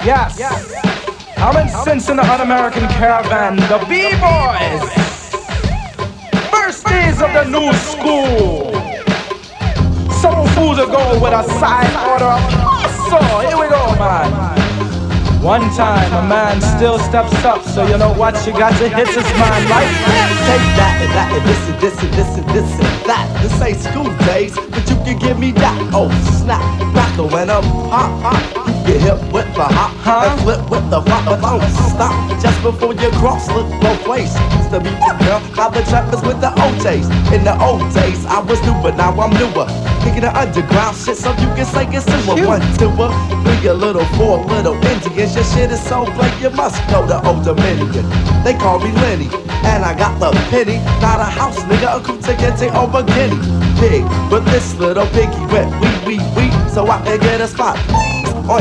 Yes, I'm in since in the un-American caravan, the B-boys. First days of the new school. Some fools are going with a side order of hustle. Here we go, man. One time a man still steps up, so you know what? You got to hit his mind like this. Take that and that and this and this and this and this and that. This ain't school days, but you can give me that. Oh snap, crackle when I'm hot. You get hit with the hop and flip with the flop. Don't stop just before you cross. Look both ways. Used to be the girl, now the trappers with the OJs. In the old days, I was new, but now I'm newer. Thinking the underground shit, so you can say it's in 1, 2, 3, a little, 4 little Indians. Your shit is so blank, you must know the old Dominican. They call me Lenny, and I got the penny. Not a house nigga, a Kuta Kente over Guinea pig. But this little piggy wet, wee, so I can get a spot.